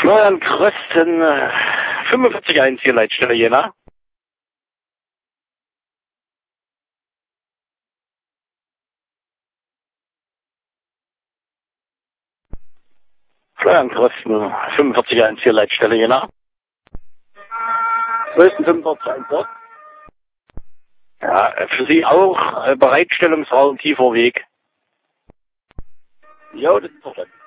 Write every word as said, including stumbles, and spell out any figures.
Florian Krösten, äh, fünfundvierzig eins hier, Leitstelle Jena. Florian Krösten, fünfundvierzig eins hier, Leitstelle Jena. zwölf fünfundvierzig eins dort. Ja, äh, für Sie auch äh, Bereitstellungsraum tiefer Weg. Jo, das ist perfekt.